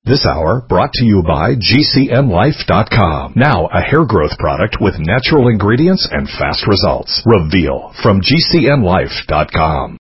This hour brought to you by GCNlife.com. Now a hair growth product with natural ingredients and fast results. Reveal from GCNlife.com.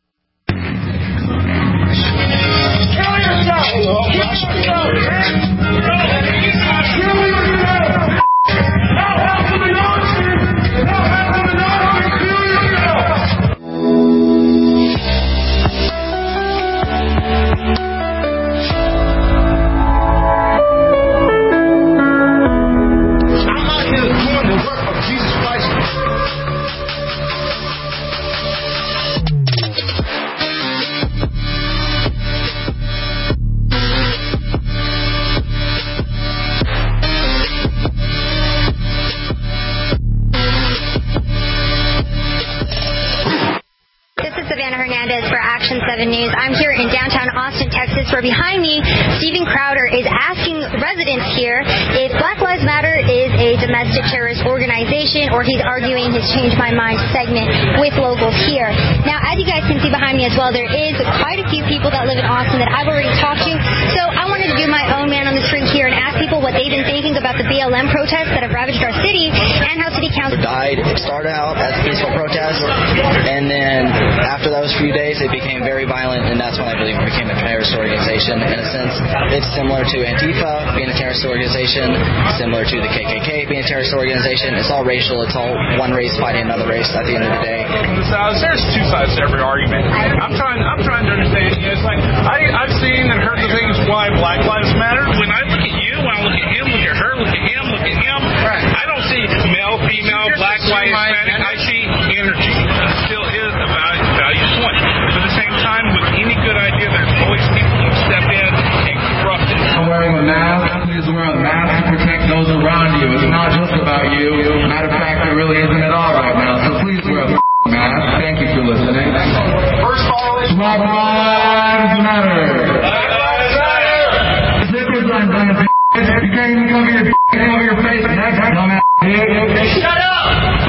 News. I'm here in downtown Austin, Texas, where behind me, Steven Crowder is asking residents here if Black Lives Matter is a domestic terrorist organization, or he's arguing his Change My Mind segment with locals here. Now, as you guys can see behind me as well, there is quite a few people that live in Austin that I've already talked to, so I wanted to do my own man on the street here and ask people what they've been thinking about the BLM protests that have ravaged our city and how City Council died. It started out as a peaceful protest, and then after those few days, it became very violent, and that's when I believe it became a terrorist organization. In a sense, it's similar to Antifa being a terrorist organization, similar to the KKK being a terrorist organization. It's all racial. It's all one race fighting another race at the end of the day. There's two sides to every argument. I'm trying to understand. It's like I've seen and heard the things why Black Lives Matter. When I look at you, when I look at him, look at her, look at him, look at him, right. I don't see male, female, black, white, Hispanic. I see energy. It still is a value point. But at the same time, with any good idea, there's always people who step in and corrupt it. I'm wearing a mask. Please wear a mask to protect those around you. It's not just about you. Matter of fact, it really isn't at all right now. So please wear a mask. Thank you for listening. First violation. Black Lives Matter. Black Lives Matter. Zippers on dumb. You can't even cover your face. Next, dumbass. Shut up!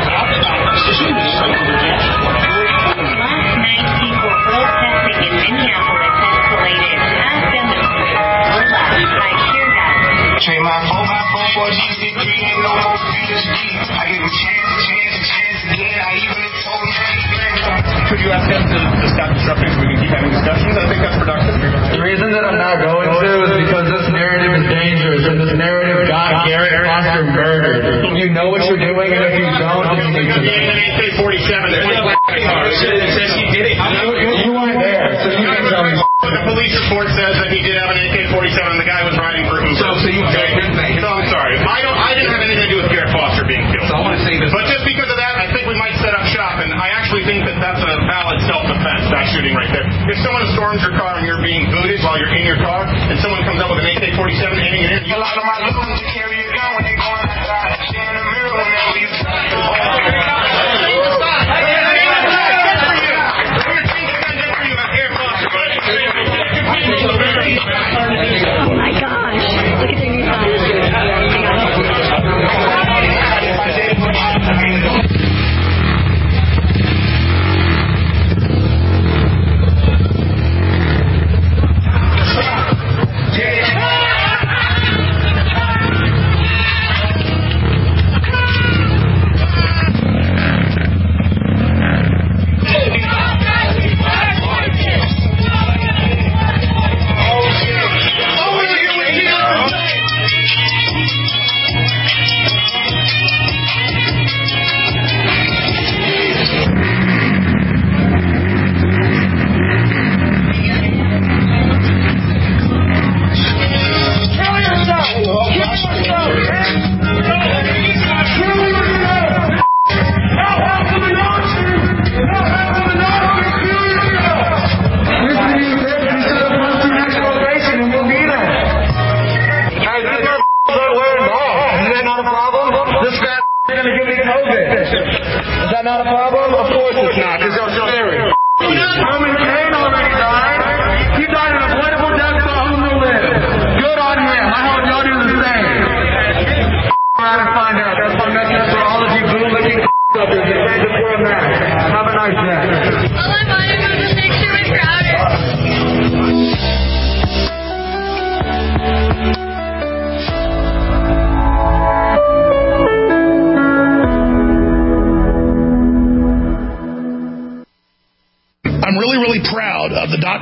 Trade my 4x4 for GC3 and no more PSG. I give him chance again. I even told him. Could you ask them to stop disrupting so we can keep having discussions? I think that's productive. The reason that I'm not going to is because this narrative is dangerous, and this narrative got Garrett Foster murdered. You know what you're doing, and if you don't, then you need to know. AK-47, there's no black cars. It says he did it. You weren't there, so you can't tell me. The police report says that he did have an AK-47 and the guy was riding for Uber. So you okay? So I'm sorry. I didn't have anything to do with Garrett Foster being killed. So I want to say this. But just because of that, I think we might set up shop, and I actually think that that's a valid self-defense, that shooting right there. If someone storms your car and you're being booted while you're in your car, and someone comes up with an AK-47 aiming it in, A lot of my little ones carry a gun when they go outside. She in the mirror when they leave. oh my gosh, look at their new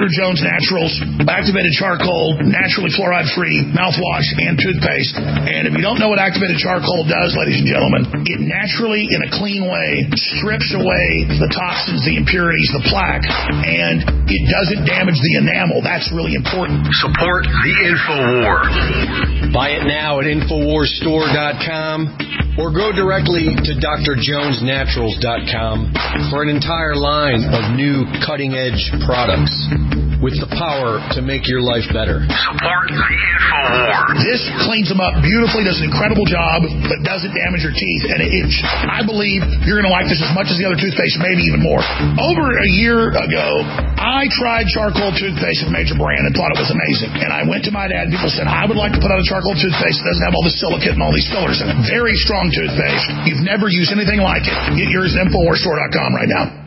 Dr. Jones Naturals, activated charcoal, naturally fluoride-free mouthwash and toothpaste. And if you don't know what activated charcoal does, ladies and gentlemen, it naturally, in a clean way, strips away the toxins, the impurities, the plaque, and it doesn't damage the enamel. That's really important. Support the InfoWar. Buy it now at InfoWarsStore.com or go directly to DrJonesNaturals.com for an entire line of new cutting-edge products with the power to make your life better. Support the InfoWar. This cleans them up beautifully, does an incredible job, but doesn't damage your teeth. And I believe you're going to like this as much as the other toothpaste, maybe even more. Over a year ago, I tried charcoal toothpaste from Major Brand and thought it was amazing. And I went to my dad and people said, I would like to put out a charcoal toothpaste that doesn't have all the silicate and all these fillers in it. Very strong toothpaste. You've never used anything like it. Get yours at InfoWarsStore.com right now.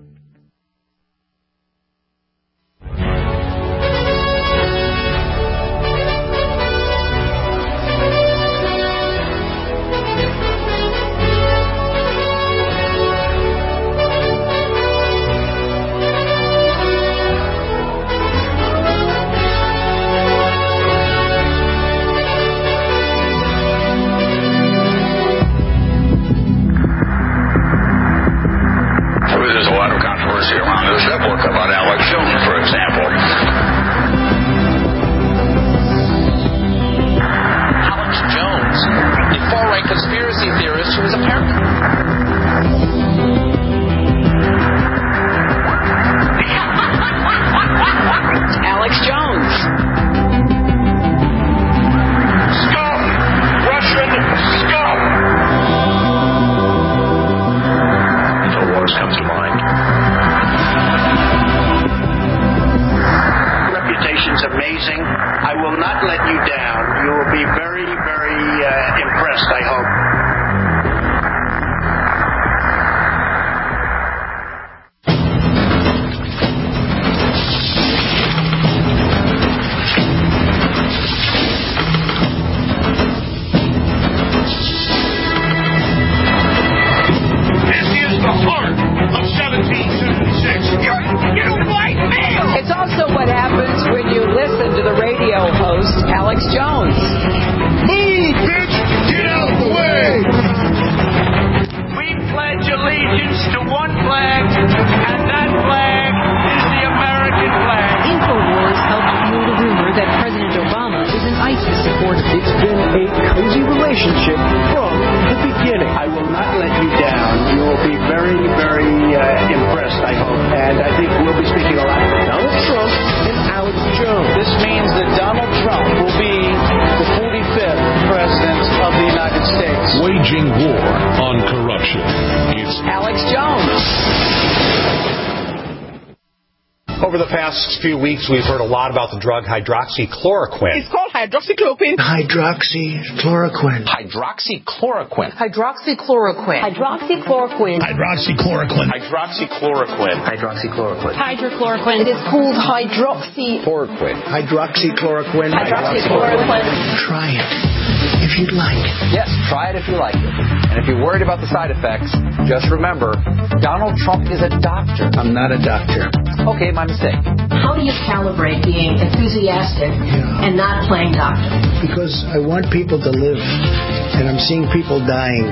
Few weeks we've heard a lot about the drug hydroxychloroquine. It's called hydroxychloroquine. Hydroxychloroquine. Hydroxychloroquine. Hydroxychloroquine. Hydroxychloroquine. Hydroxychloroquine. Hydroxychloroquine. Hydroxychloroquine. Hydrochloroquine. It is called hydroxychloroquine. Hydroxychloroquine. Hydroxychloroquine. Try it if you'd like. Yes, try it if you like it. And if you're worried about the side effects, just remember, Donald Trump is a doctor. I'm not a doctor. Okay, my mistake. How do you calibrate being enthusiastic and not playing doctor? Because I want people to live, and I'm seeing people dying.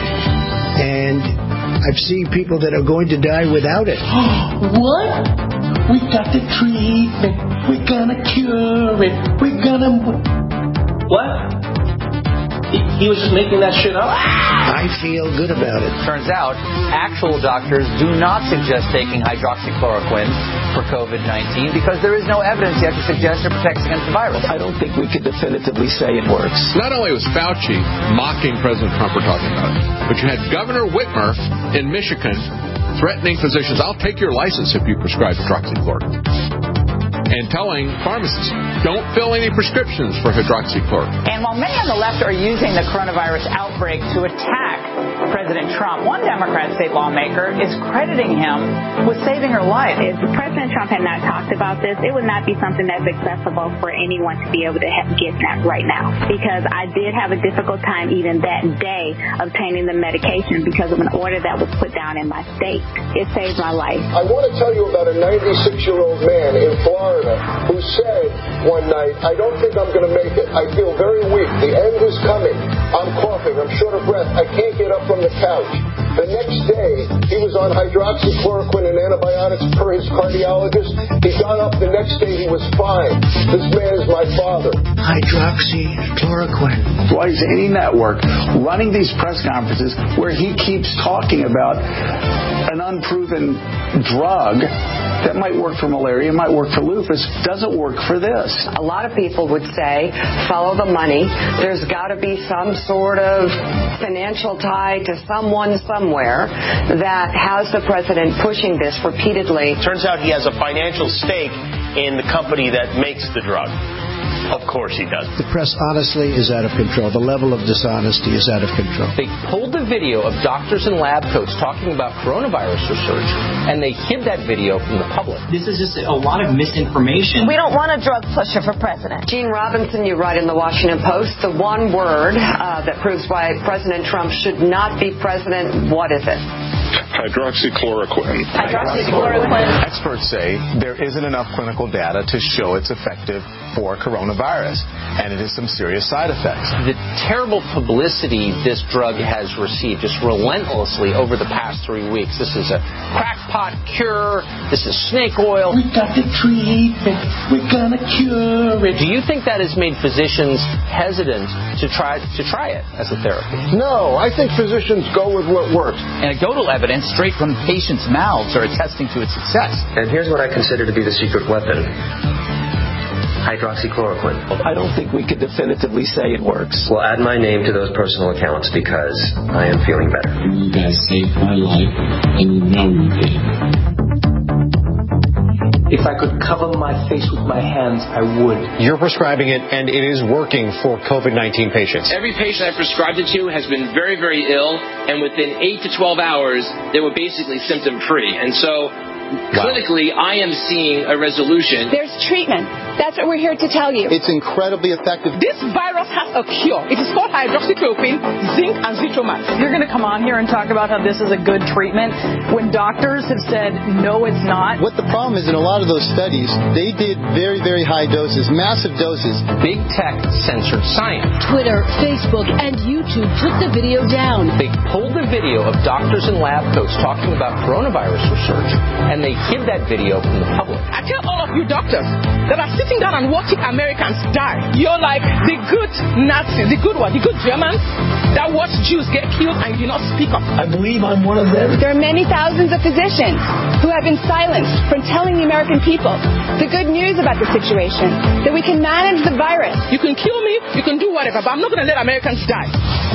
And I've seen people that are going to die without it. What? We got the treatment. We're gonna cure it. We're gonna... What? He was just making that shit up? I feel good about it. Turns out, actual doctors do not suggest taking hydroxychloroquine for COVID-19 because there is no evidence yet to suggest it protects against the virus. I don't think we could definitively say it works. Not only was Fauci mocking President Trump for talking about it, but you had Governor Whitmer in Michigan threatening physicians, I'll take your license if you prescribe hydroxychloroquine. and telling pharmacists, don't fill any prescriptions for hydroxychloroquine. And while many on the left are using the coronavirus outbreak to attack President Trump, one Democrat state lawmaker is crediting him with saving her life. If President Trump had not talked about this, it would not be something that's accessible for anyone to be able to get that right now. Because I did have a difficult time even that day obtaining the medication because of an order that was put down in my state. It saved my life. I want to tell you about a 96-year-old man in Florida who said one night, I don't think I'm going to make it. I feel very weak. The end is coming. I'm coughing. I'm short of breath. I can't get up from the couch. The next day, he was on hydroxychloroquine and antibiotics per his cardiologist. He got up the next day. He was fine. This man is my father. Hydroxychloroquine. Why is any network running these press conferences where he keeps talking about an unproven drug that might work for malaria, might work for lupus, doesn't work for this? A lot of people would say, follow the money. There's got to be some sort of financial tie to someone somewhere that has the president pushing this repeatedly. Turns out he has a financial stake in the company that makes the drug. Of course he does. The press, honestly, is out of control. The level of dishonesty is out of control. They pulled the video of doctors and lab coats talking about coronavirus research, and they hid that video from the public. This is just a lot of misinformation. We don't want a drug pusher for president. Gene Robinson, you write in the Washington Post, the one word that proves why President Trump should not be president, what is it? Hydroxychloroquine. Experts say there isn't enough clinical data to show it's effective for coronavirus, and it has some serious side effects. The terrible publicity this drug has received just relentlessly over the past 3 weeks. This is a crackpot cure. This is snake oil. We got the treatment. We're gonna cure it. Do you think that has made physicians hesitant to try it as a therapy? No, I think physicians go with what works. Anecdotal evidence straight from patients' mouths are attesting to its success. And here's what I consider to be the secret weapon. Hydroxychloroquine. I don't think we could definitively say it works. Well, add my name to those personal accounts because I am feeling better. You guys saved my life, and you know you did. If I could cover my face with my hands, I would. You're prescribing it, and it is working for COVID-19 patients. Every patient I've prescribed it to has been very, very ill, and within 8 to 12 hours, they were basically symptom-free. And so, clinically, I am seeing a resolution. There's treatment. That's what we're here to tell you. It's incredibly effective. This virus has a cure. It is called hydroxychloroquine, zinc, and zithromax. You're going to come on here and talk about how this is a good treatment when doctors have said, no, it's not. What the problem is, in a lot of those studies, they did very, very high doses, massive doses. Big tech censored science. Twitter, Facebook, and YouTube took the video down. They pulled the video of doctors and lab coats talking about coronavirus research, and they hid that video from the public. I tell all of you doctors that are sitting down and watching Americans die. You're like the good Nazis, the good Germans that watch Jews get killed and you do not speak up. I believe I'm one of them. There are many thousands of physicians who have been silenced from telling the American people the good news about the situation, that we can manage the virus. You can kill me, you can do whatever, but I'm not going to let Americans die.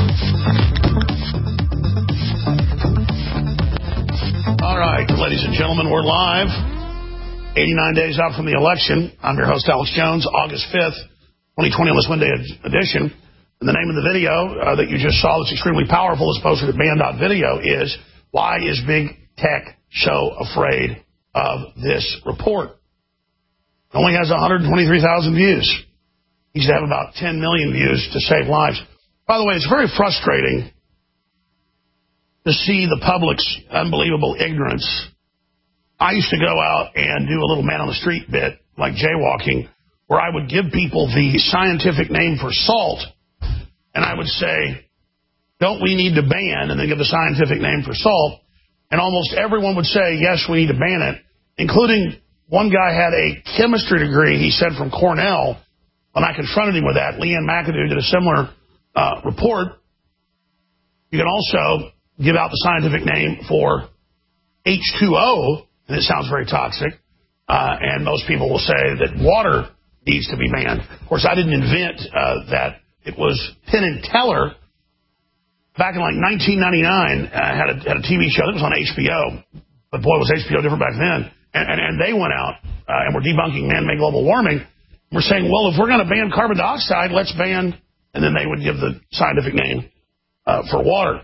All right, ladies and gentlemen, we're live. 89 days out from the election. I'm your host, Alex Jones, August 5th, 2020 on this Wednesday edition. And the name of the video that you just saw that's extremely powerful is posted at band.video is, why is big tech so afraid of this report? It only has 123,000 views. It needs to have about 10 million views to save lives. By the way, it's very frustrating to see the public's unbelievable ignorance. I used to go out and do a little man-on-the-street bit, like jaywalking, where I would give people the scientific name for salt, and I would say, don't we need to ban, and then give the scientific name for salt, and almost everyone would say, yes, we need to ban it, including one guy had a chemistry degree, he said, from Cornell. When I confronted him with that, Leanne McAdoo did a similar report. You can also give out the scientific name for H2O, and it sounds very toxic, and most people will say that water needs to be banned. Of course, I didn't invent that. It was Penn and Teller, back in like 1999, had a TV show that was on HBO, but boy, was HBO different back then, and they went out and we're debunking man-made global warming. We're saying, well, if we're going to ban carbon dioxide, let's ban, and then they would give the scientific name for water.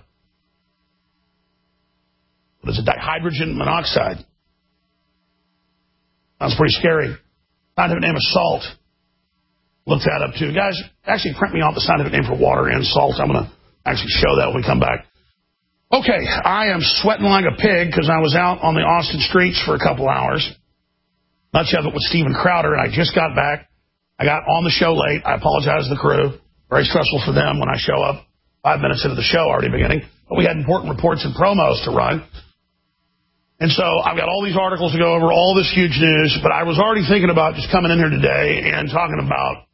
What is it? Dihydrogen monoxide. Sounds pretty scary. Scientific name is salt. Look that up, too. Guys, actually print me off the scientific name for water and salt. I'm going to actually show that when we come back. Okay, I am sweating like a pig because I was out on the Austin streets for a couple hours. Much of it with Steven Crowder, and I just got back. I got on the show late. I apologize to the crew. Very stressful for them when I show up 5 minutes into the show already beginning. But we had important reports and promos to run. And so I've got all these articles to go over, all this huge news. But I was already thinking about just coming in here today and talking about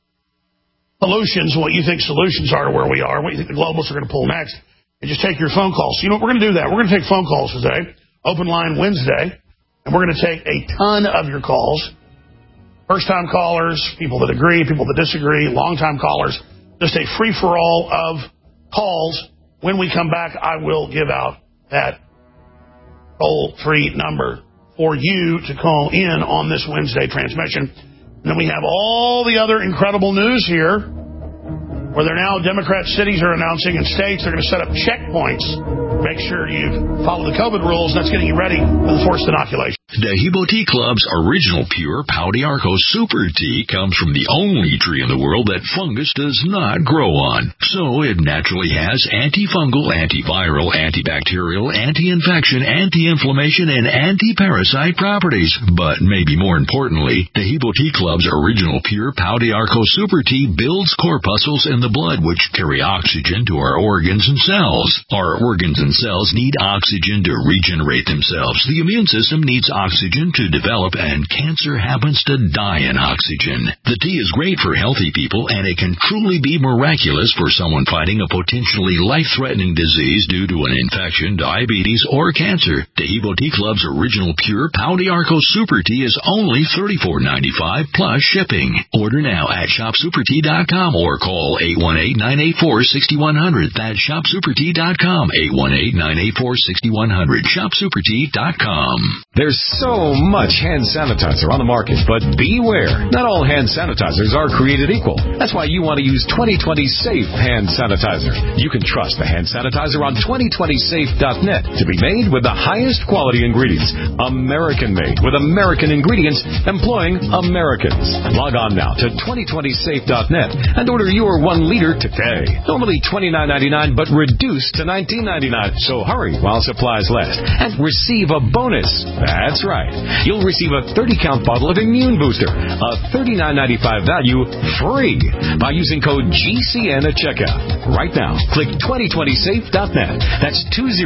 solutions, what you think solutions are to where we are, what you think the globalists are going to pull next, and just take your phone calls. So you know what? We're going to do that. We're going to take phone calls today, Open Line Wednesday, and we're going to take a ton of your calls. First-time callers, people that agree, people that disagree, long-time callers, just a free-for-all of calls. When we come back, I will give out that toll-free number for you to call in on this Wednesday transmission. And then we have all the other incredible news here, where they're now Democrat cities are announcing in states they're going to set up checkpoints. Make sure you follow the COVID rules, and that's getting you ready for the forced inoculation. Dehibo Tea Club's original pure Pau d'Arco Super Tea comes from the only tree in the world that fungus does not grow on. So it naturally has antifungal, antiviral, antibacterial, anti-infection, anti-inflammation, and anti-parasite properties. But maybe more importantly, Dehibo Tea Club's original pure Pau d'Arco Super Tea builds corpuscles in the blood which carry oxygen to our organs and cells. Our organs and cells need oxygen to regenerate themselves. The immune system needs oxygen to develop, and cancer happens to die in oxygen. The tea is great for healthy people, and it can truly be miraculous for someone fighting a potentially life-threatening disease due to an infection, diabetes, or cancer. Dehibo Tea Club's original pure Pau d'Arco Super Tea is only $34.95 plus shipping. Order now at shopsupertea.com or call 818-984-6100. That's shopsupertea.com, 818-984-6100, shopsupertea.com. There's so much hand sanitizer on the market, but beware. Not all hand sanitizers are created equal. That's why you want to use 2020 Safe hand sanitizer. You can trust the hand sanitizer on 2020safe.net to be made with the highest quality ingredients. American made with American ingredients employing Americans. Log on now to 2020safe.net and order your 1 liter today. Normally $29.99, but reduced to $19.99. So hurry while supplies last and receive a bonus. That's right. You'll receive a 30-count bottle of Immune Booster, a $39.95 value, free by using code GCN at checkout. Right now, click 2020safe.net. That's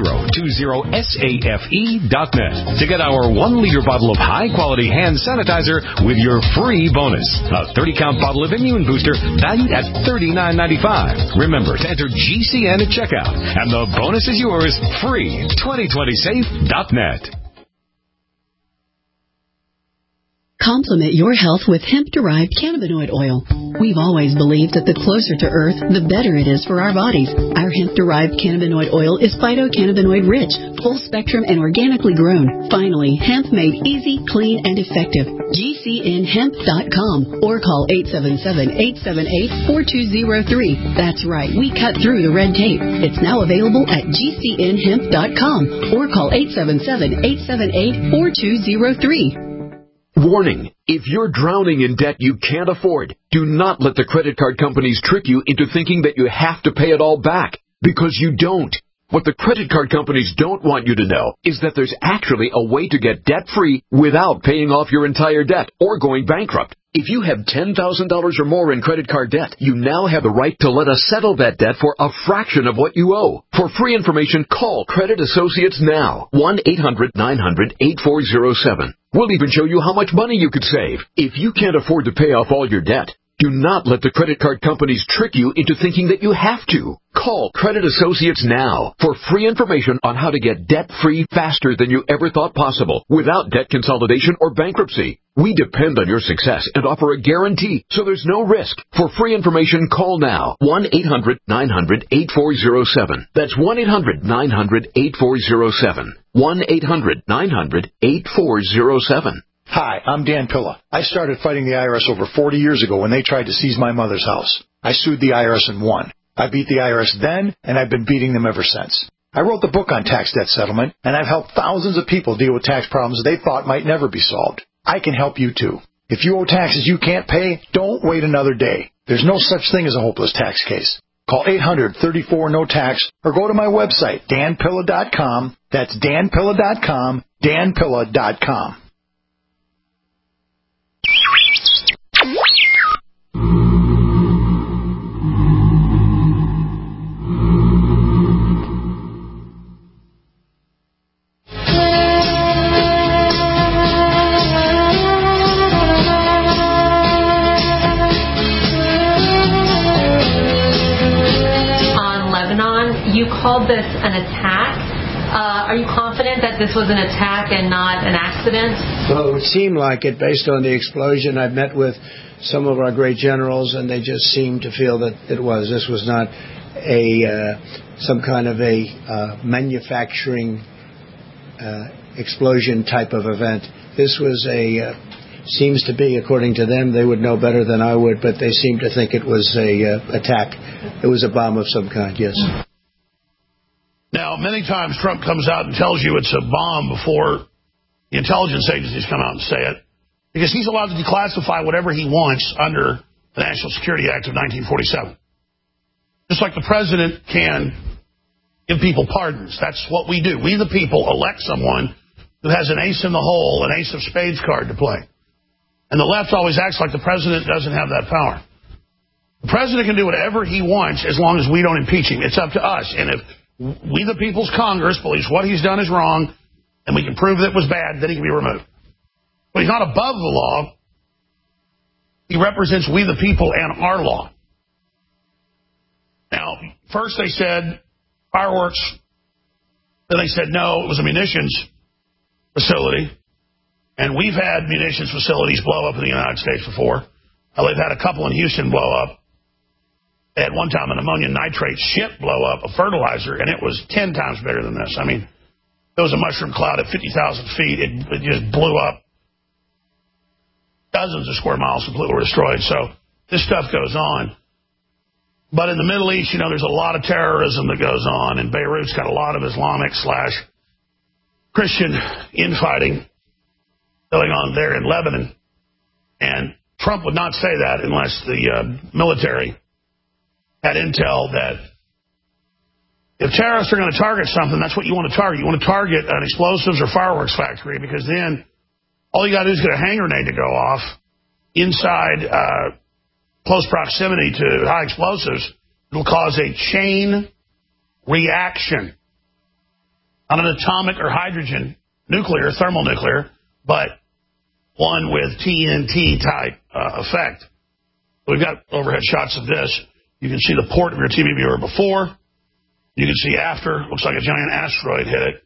2020safe.net to get our 1 liter bottle of high-quality hand sanitizer with your free bonus. A 30-count bottle of Immune Booster valued at $39.95. Remember to enter GCN at checkout, and the bonus is yours free. 2020safe.net. Complement your health with hemp-derived cannabinoid oil. We've always believed that the closer to Earth, the better it is for our bodies. Our hemp-derived cannabinoid oil is phytocannabinoid-rich, full-spectrum, and organically grown. Finally, hemp made easy, clean, and effective. GCNhemp.com or call 877-878-4203. That's right, we cut through the red tape. It's now available at GCNhemp.com or call 877-878-4203. Warning, if you're drowning in debt you can't afford, do not let the credit card companies trick you into thinking that you have to pay it all back, because you don't. What the credit card companies don't want you to know is that there's actually a way to get debt-free without paying off your entire debt or going bankrupt. If you have $10,000 or more in credit card debt, you now have the right to let us settle that debt for a fraction of what you owe. For free information, call Credit Associates now. 1-800-900-8407. We'll even show you how much money you could save. If you can't afford to pay off all your debt, do not let the credit card companies trick you into thinking that you have to. Call Credit Associates now for free information on how to get debt-free faster than you ever thought possible without debt consolidation or bankruptcy. We depend on your success and offer a guarantee, so there's no risk. For free information, call now. 1-800-900-8407. That's 1-800-900-8407. 1-800-900-8407. Hi, I'm Dan Pilla. I started fighting the IRS over 40 years ago when they tried to seize my mother's house. I sued the IRS and won. I beat the IRS then, and I've been beating them ever since. I wrote the book on tax debt settlement, and I've helped thousands of people deal with tax problems they thought might never be solved. I can help you, too. If you owe taxes you can't pay, don't wait another day. There's no such thing as a hopeless tax case. Call 800-34-NO-TAX or go to my website, danpilla.com. That's danpilla.com, danpilla.com. You called this an attack. Are you confident that this was an attack and not an accident? Well, it would seem like it based on the explosion. I've met with some of our great generals, and they just seemed to feel that it was. This was not some kind of a manufacturing explosion type of event. This was seems to be, according to them, they would know better than I would, but they seem to think it was a attack. It was a bomb of some kind, yes. Now, many times Trump comes out and tells you it's a bomb before the intelligence agencies come out and say it, because he's allowed to declassify whatever he wants under the National Security Act of 1947. Just like the president can give people pardons. That's what we do. We, the people, elect someone who has an ace in the hole, an ace of spades card to play. And the left always acts like the president doesn't have that power. The president can do whatever he wants as long as we don't impeach him. It's up to us. And if we, the people's Congress, believes what he's done is wrong, and we can prove that it was bad, then he can be removed. But he's not above the law. He represents we, the people, and our law. Now, first they said fireworks. Then they said, no, it was a munitions facility. And we've had munitions facilities blow up in the United States before. They've had a couple in Houston blow up. They had one time an ammonium nitrate ship blow up, a fertilizer, and it was 10 times bigger than this. I mean, there was a mushroom cloud at 50,000 feet. It just blew up. Dozens of square miles completely destroyed. So this stuff goes on. But in the Middle East, you know, there's a lot of terrorism that goes on, and Beirut's got a lot of Islamic/Christian infighting going on there in Lebanon. And Trump would not say that unless the military had intel that if terrorists are going to target something, that's what you want to target. You want to target an explosives or fireworks factory, because then all you got to do is get a hand grenade to go off inside close proximity to high explosives. It'll cause a chain reaction, not an atomic or hydrogen nuclear, thermonuclear, but one with TNT type effect. We've got overhead shots of this. You can see the port of your TV viewer before. You can see after. Looks like a giant asteroid hit it.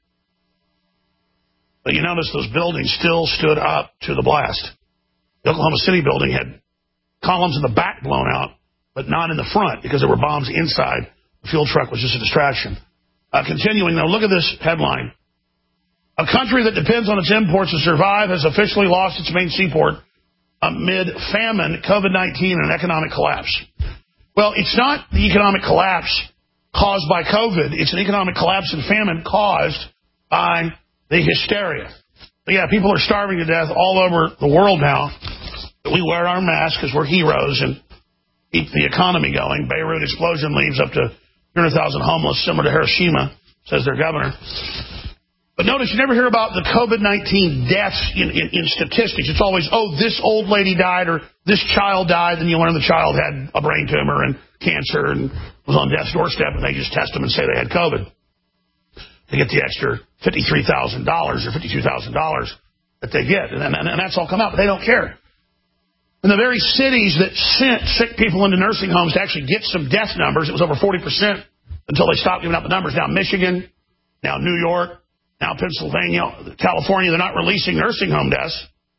But you notice those buildings still stood up to the blast. The Oklahoma City building had columns in the back blown out, but not in the front because there were bombs inside. The fuel truck was just a distraction. Continuing, though, look at this headline. A country that depends on its imports to survive has officially lost its main seaport amid famine, COVID-19, and an economic collapse. Well, it's not the economic collapse caused by COVID. It's an economic collapse and famine caused by the hysteria. But yeah, people are starving to death all over the world now. We wear our masks because we're heroes and keep the economy going. Beirut explosion leaves up to 300,000 homeless, similar to Hiroshima, says their governor. But notice you never hear about the COVID-19 deaths in statistics. It's always, oh, this old lady died or this child died, and you learn the child had a brain tumor and cancer and was on death's doorstep, and they just test them and say they had COVID. They get the extra $53,000 or $52,000 that they get, and that's all come out, but they don't care. In the very cities that sent sick people into nursing homes to actually get some death numbers, it was over 40% until they stopped giving out the numbers. Now Michigan, now New York, now Pennsylvania, California, they're not releasing nursing home deaths.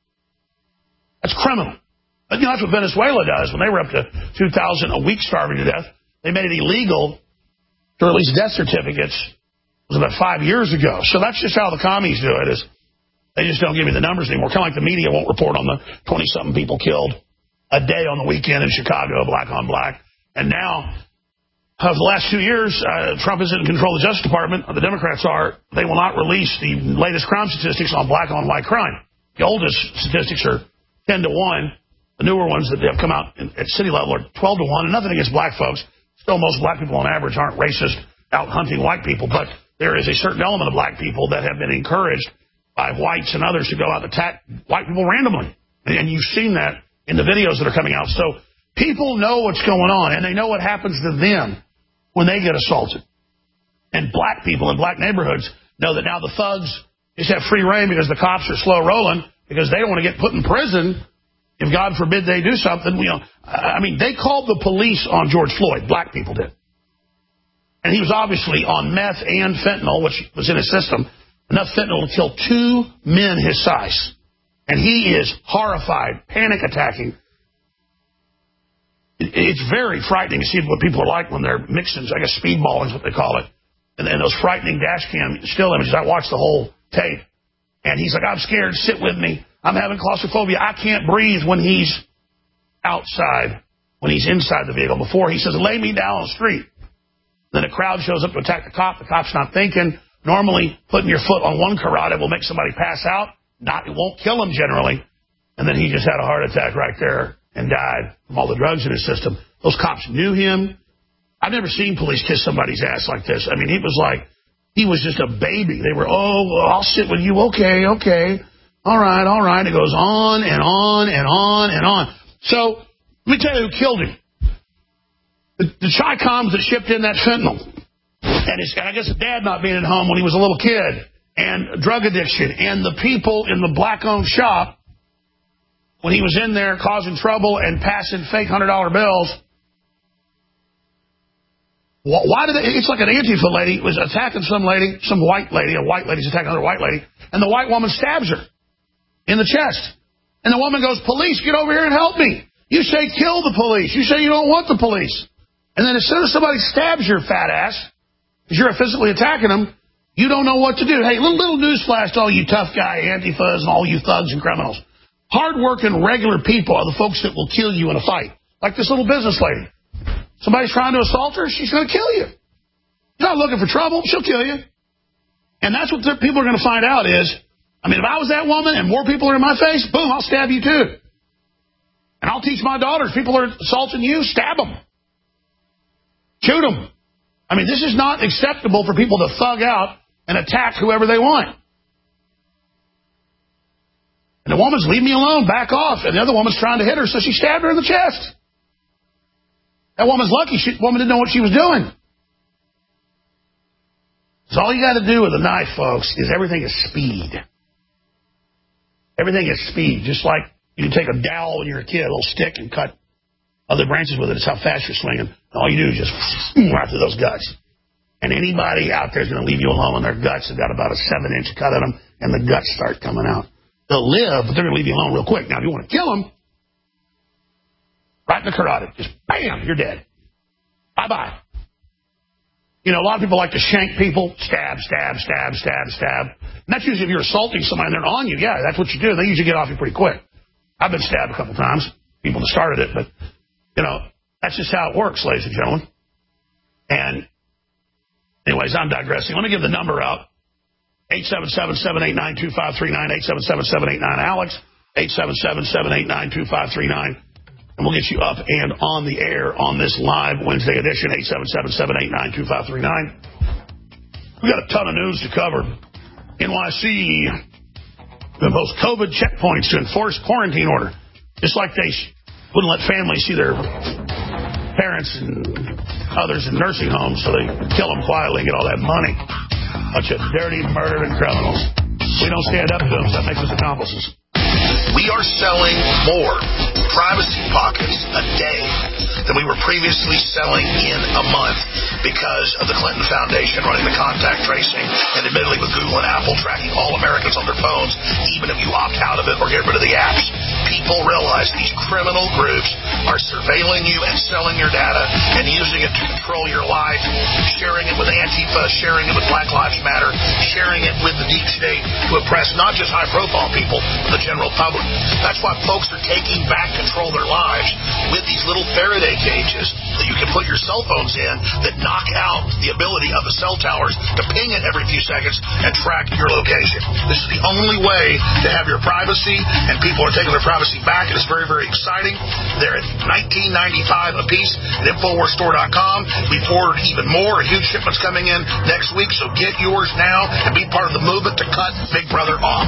That's criminal. But you know, that's what Venezuela does. When they were up to 2,000 a week starving to death, they made it illegal to release death certificates. It was about 5 years ago. So that's just how the commies do it. Is They just don't give me the numbers anymore. Kind of like the media won't report on the 20-something people killed a day on the weekend in Chicago, black on black. And now, of the last 2 years, Trump isn't in control of the Justice Department, or the Democrats are. They will not release the latest crime statistics on black on white crime. The oldest statistics are 10 to 1. The newer ones that have come out at city level are 12 to 1. And nothing against black folks. Still, most black people on average aren't racist, out hunting white people. But there is a certain element of black people that have been encouraged by whites and others to go out and attack white people randomly. And you've seen that in the videos that are coming out. So people know what's going on, and they know what happens to them when they get assaulted. And black people in black neighborhoods know that now the thugs just have free reign because the cops are slow rolling, because they don't want to get put in prison if, God forbid, they do something. I mean, they called the police on George Floyd. Black people did. And he was obviously on meth and fentanyl, which was in his system, enough fentanyl to kill 2 men his size. And he is horrified, panic attacking. It's very frightening to see what people are like when they're mixing, I guess speedballing is what they call it. And those frightening dash cam still images. I watched the whole tape. And he's like, I'm scared, sit with me. I'm having claustrophobia. I can't breathe when he's outside, when he's inside the vehicle. Before, he says, lay me down on the street. Then a crowd shows up to attack the cop. The cop's not thinking. Normally, putting your foot on one carotid will make somebody pass out. It won't kill him generally. And then he just had a heart attack right there and died from all the drugs in his system. Those cops knew him. I've never seen police kiss somebody's ass like this. I mean, it was like he was just a baby. They were, I'll sit with you. Okay. All right. It goes on and on and on and on. So let me tell you who killed him. The Chi-Coms that shipped in that fentanyl. And I guess his dad not being at home when he was a little kid. And drug addiction. And the people in the black-owned shop, when he was in there causing trouble and passing fake $100 bills. Why did it's like an Antifa lady was attacking some lady, some white lady, a white lady's attacking another white lady, and the white woman stabs her in the chest. And the woman goes, police, get over here and help me. You say kill the police. You say you don't want the police. And then as soon as somebody stabs your fat ass, because you're physically attacking them, you don't know what to do. Hey, little news flash to all you tough guy Antifas and all you thugs and criminals. Hard-working, regular people are the folks that will kill you in a fight. Like this little business lady. Somebody's trying to assault her, she's going to kill you. You're not looking for trouble, she'll kill you. And that's what people are going to find out is, I mean, if I was that woman and more people are in my face, boom, I'll stab you too. And I'll teach my daughters, people are assaulting you, stab them. Shoot them. I mean, this is not acceptable for people to thug out and attack whoever they want. And the woman's, leave me alone, back off. And the other woman's trying to hit her, so she stabbed her in the chest. That woman's lucky. Woman didn't know what she was doing. So all you got to do with a knife, folks, is everything is speed. Everything is speed. Just like you can take a dowel when you're a kid, a little stick, and cut other branches with it. It's how fast you're swinging. And all you do is just right through those guts. And anybody out there is going to leave you alone when their guts have got about a 7-inch cut in them, and the guts start coming out. They'll live, but they're going to leave you alone real quick. Now, if you want to kill them, right in the carotid, just bam, you're dead. Bye-bye. You know, a lot of people like to shank people, stab. And that's usually if you're assaulting somebody and they're on you. Yeah, that's what you do. They usually get off you pretty quick. I've been stabbed a couple times. People that started it, but, you know, that's just how it works, ladies and gentlemen. And anyways, I'm digressing. Let me give the number out. 877-789-2539, 877-789-ALEX, 877-789-2539. And we'll get you up and on the air on this live Wednesday edition, 877-789-2539. We got a ton of news to cover. NYC imposed COVID checkpoints to enforce quarantine order. Just like they wouldn't let families see their parents and others in nursing homes, so they kill them quietly and get all that money. Bunch of dirty, murdering criminals. We don't stand up to them, so that makes us accomplices. We are selling more Privacy Pockets a day. than we were previously selling in a month because of the Clinton Foundation running the contact tracing and admittedly with Google and Apple tracking all Americans on their phones, even if you opt out of it or get rid of the apps. People realize these criminal groups are surveilling you and selling your data and using it to control your life, sharing it with Antifa, sharing it with Black Lives Matter, sharing it with the deep state to oppress not just high-profile people, but the general public. That's why folks are taking back control of their lives with these little Faraday cages that you can put your cell phones in that knock out the ability of the cell towers to ping it every few seconds and track your location. This is the only way to have your privacy, and people are taking their privacy back. It is very, very exciting. They're at $19.95 a piece at InfoWarsStore.com. We've ordered even more. A huge shipment's coming in next week, so get yours now and be part of the movement to cut Big Brother off.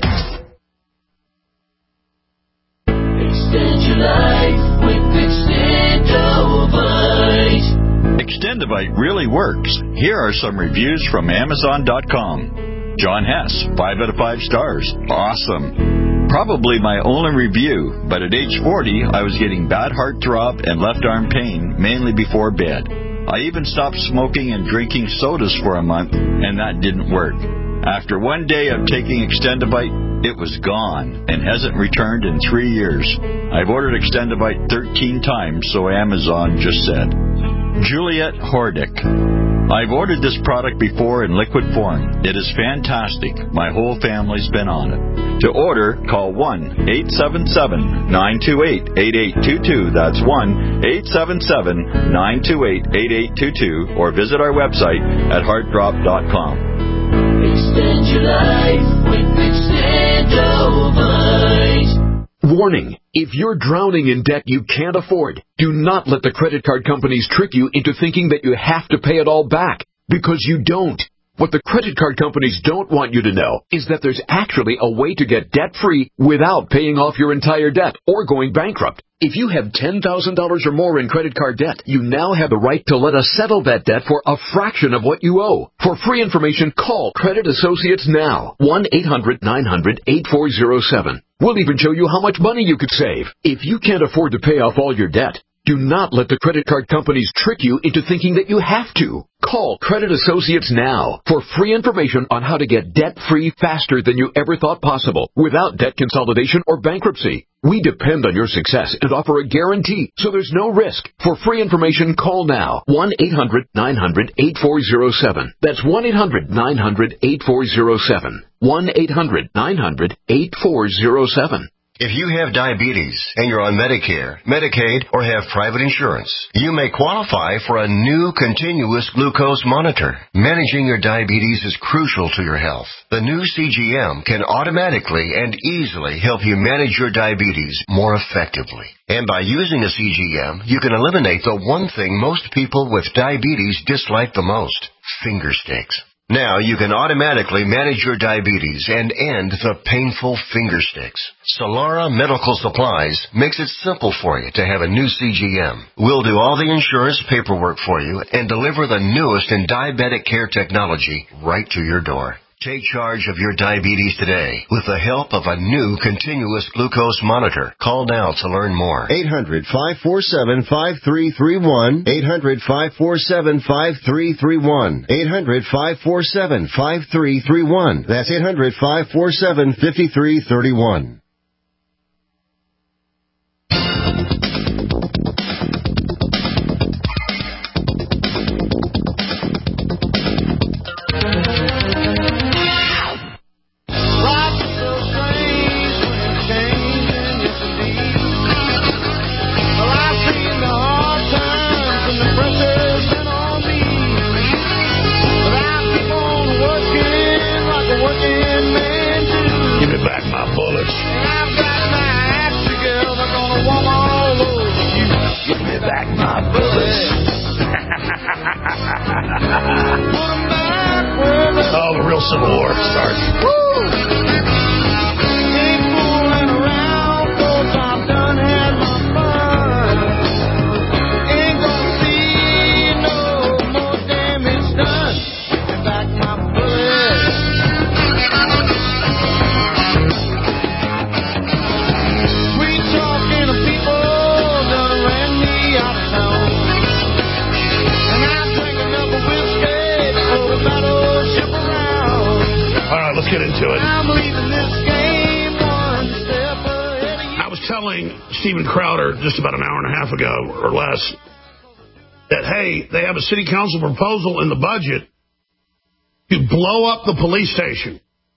Extend your life with Extendovite. Extendovite really works. Here are some reviews from Amazon.com. John Hess, 5 out of 5 stars. Awesome. Probably my only review, but at age 40, I was getting bad heartthrob and left arm pain, mainly before bed. I even stopped smoking and drinking sodas for a month, and that didn't work. After one day of taking Extendovite, it was gone and hasn't returned in 3 years. I've ordered Extendovite 13 times, so Amazon just said. Juliet Hordick. I've ordered this product before in liquid form. It is fantastic. My whole family's been on it. To order, call 1-877-928-8822. That's 1-877-928-8822. Or visit our website at heartdrop.com. Extend your life with Extendovite. Warning, if you're drowning in debt you can't afford, do not let the credit card companies trick you into thinking that you have to pay it all back, because you don't. What the credit card companies don't want you to know is that there's actually a way to get debt-free without paying off your entire debt or going bankrupt. If you have $10,000 or more in credit card debt, you now have the right to let us settle that debt for a fraction of what you owe. For free information, call Credit Associates now. 1-800-900-8407. We'll even show you how much money you could save. If you can't afford to pay off all your debt, do not let the credit card companies trick you into thinking that you have to. Call Credit Associates now for free information on how to get debt-free faster than you ever thought possible without debt consolidation or bankruptcy. We depend on your success and offer a guarantee, so there's no risk. For free information, call now. 1-800-900-8407. That's 1-800-900-8407. 1-800-900-8407. If you have diabetes and you're on Medicare, Medicaid, or have private insurance, you may qualify for a new continuous glucose monitor. Managing your diabetes is crucial to your health. The new CGM can automatically and easily help you manage your diabetes more effectively. And by using a CGM, you can eliminate the one thing most people with diabetes dislike the most: finger sticks. Now you can automatically manage your diabetes and end the painful finger sticks. Solara Medical Supplies makes it simple for you to have a new CGM. We'll do all the insurance paperwork for you and deliver the newest in diabetic care technology right to your door. Take charge of your diabetes today with the help of a new continuous glucose monitor. Call now to learn more. 800-547-5331. 800-547-5331. 800-547-5331. That's 800-547-5331. Oh, the real Civil War starts. Woo! Ain't fooling around, 'cause I've done had my fun. Ain't gonna see no more damage done. Give me back my bullet. Sweet talking of people done ran me out of get into it. I'm leaving this game one step ahead. I was telling Steven Crowder just about an hour and a half ago or less that, hey, they have a city council proposal in the budget to blow up the police station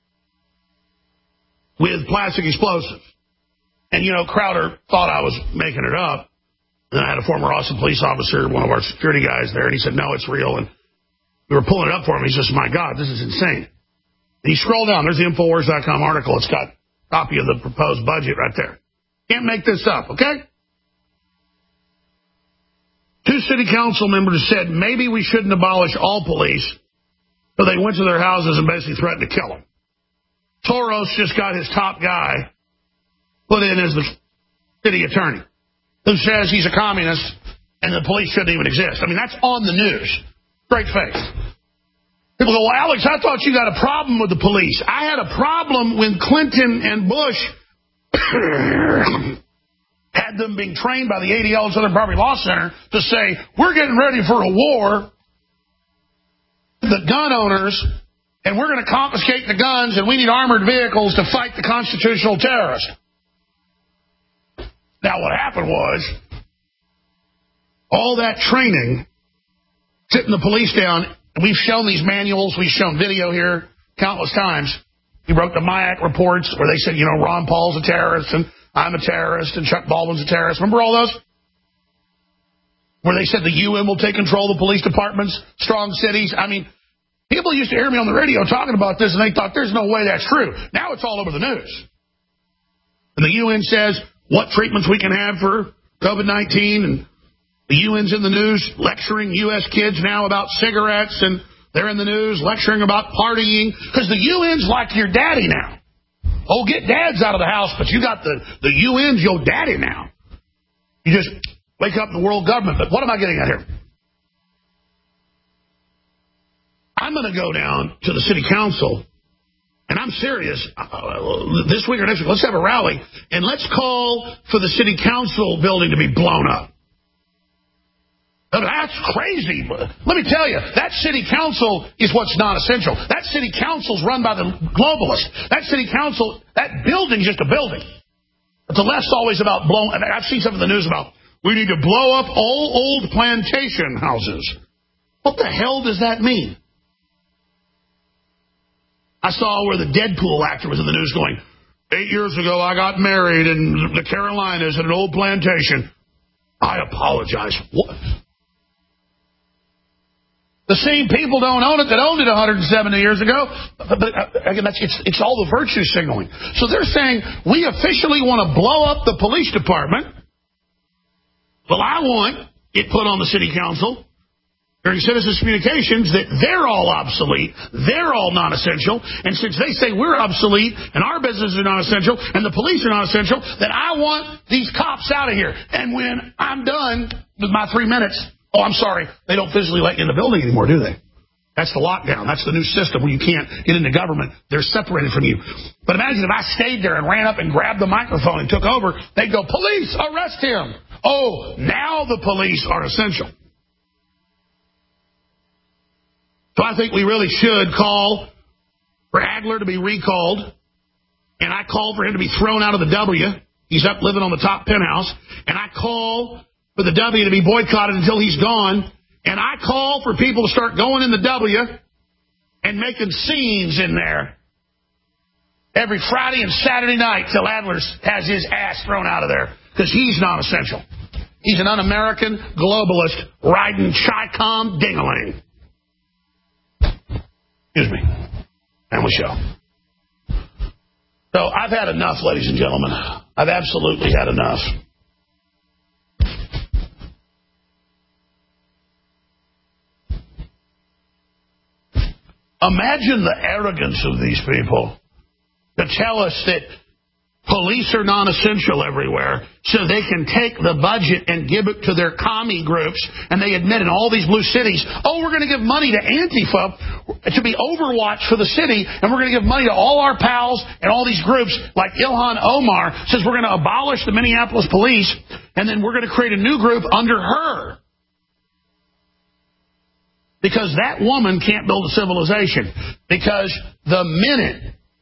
with plastic explosives. And, Crowder thought I was making it up. And I had a former Austin police officer, one of our security guys there, and he said, no, it's real. And we were pulling it up for him. He says, my God, this is insane. And you scroll down. There's the Infowars.com article. It's got a copy of the proposed budget right there. Can't make this up, okay? 2 city council members said maybe we shouldn't abolish all police. So they went to their houses and basically threatened to kill them. Soros just got his top guy put in as the city attorney, who says he's a communist and the police shouldn't even exist. I mean, that's on the news. Straight face. People go, well, Alex, I thought you got a problem with the police. I had a problem when Clinton and Bush had them being trained by the ADL Southern Poverty Law Center to say, we're getting ready for a war with the gun owners, and we're going to confiscate the guns, and we need armored vehicles to fight the constitutional terrorists. Now, what happened was, all that training, sitting the police down, and we've shown these manuals, we've shown video here countless times. We wrote the MIAC reports where they said, Ron Paul's a terrorist, and I'm a terrorist, and Chuck Baldwin's a terrorist. Remember all those? Where they said the UN will take control of the police departments, strong cities. I mean, people used to hear me on the radio talking about this, and they thought, there's no way that's true. Now it's all over the news. And the UN says what treatments we can have for COVID-19, and the UN's in the news lecturing U.S. kids now about cigarettes, and they're in the news lecturing about partying, because the UN's like your daddy now. Oh, get dads out of the house, but you got the UN's your daddy now. You just wake up in the world government. But what am I getting at here? I'm going to go down to the city council, and I'm serious, this week or next week, let's have a rally, and let's call for the city council building to be blown up. That's crazy. Let me tell you, that city council is what's not essential. That city council's run by the globalists. That city council, that building's just a building. But the left's always about blowing. I've seen some of the news about, we need to blow up all old plantation houses. What the hell does that mean? I saw where the Deadpool actor was in the news going, 8 years ago I got married in the Carolinas at an old plantation. I apologize. What? The same people don't own it that owned it 170 years ago. But again, it's all the virtue signaling. So they're saying, we officially want to blow up the police department. Well, I want it put on the city council during citizens' communications that they're all obsolete, they're all non-essential, and since they say we're obsolete and our businesses are non-essential and the police are non-essential, then I want these cops out of here. And when I'm done with my 3 minutes, oh, I'm sorry, they don't physically let you in the building anymore, do they? That's the lockdown. That's the new system where you can't get into government. They're separated from you. But imagine if I stayed there and ran up and grabbed the microphone and took over, they'd go, police, arrest him. Oh, now the police are essential. So I think we really should call for Adler to be recalled, and I call for him to be thrown out of the W. He's up living on the top penthouse. And I call for the W to be boycotted until he's gone. And I call for people to start going in the W and making scenes in there every Friday and Saturday night till Adler has his ass thrown out of there, because he's not essential. He's an un-American globalist riding Chi-Com ding-a-ling. Excuse me. And we shall. So I've had enough, ladies and gentlemen. I've absolutely had enough. Imagine the arrogance of these people to tell us that police are non-essential everywhere so they can take the budget and give it to their commie groups, and they admit in all these blue cities, oh, we're going to give money to Antifa to be Overwatch for the city, and we're going to give money to all our pals and all these groups, like Ilhan Omar says we're going to abolish the Minneapolis police, and then we're going to create a new group under her. Because that woman can't build a civilization. Because the minute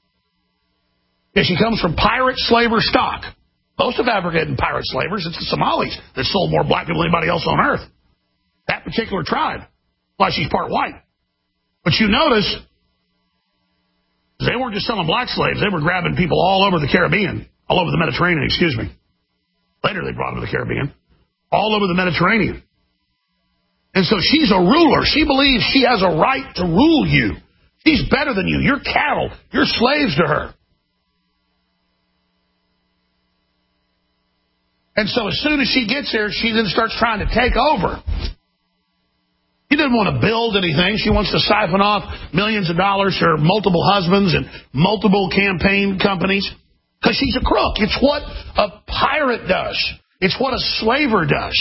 Because she comes from pirate slaver stock. Most of Africa isn't pirate slavers. It's the Somalis that sold more black people than anybody else on earth. That particular tribe. Why she's part white. But you notice, they weren't just selling black slaves. They were grabbing people all over the Caribbean. All over the Mediterranean, excuse me. Later they brought them to the Caribbean. All over the Mediterranean. And so she's a ruler. She believes she has a right to rule you. She's better than you. You're cattle. You're slaves to her. And so as soon as she gets here, she then starts trying to take over. She doesn't want to build anything. She wants to siphon off millions of dollars for multiple husbands and multiple campaign companies. Because she's a crook. It's what a pirate does. It's what a slaver does.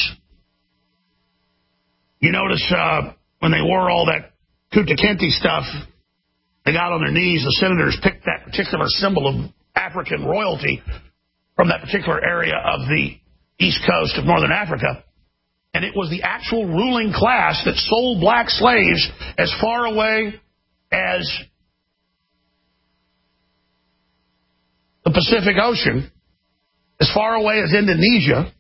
You notice when they wore all that Kunta Kinte stuff, they got on their knees, the senators picked that particular symbol of African royalty from that particular area of the east coast of northern Africa. And it was the actual ruling class that sold black slaves as far away as the Pacific Ocean, as far away as Indonesia.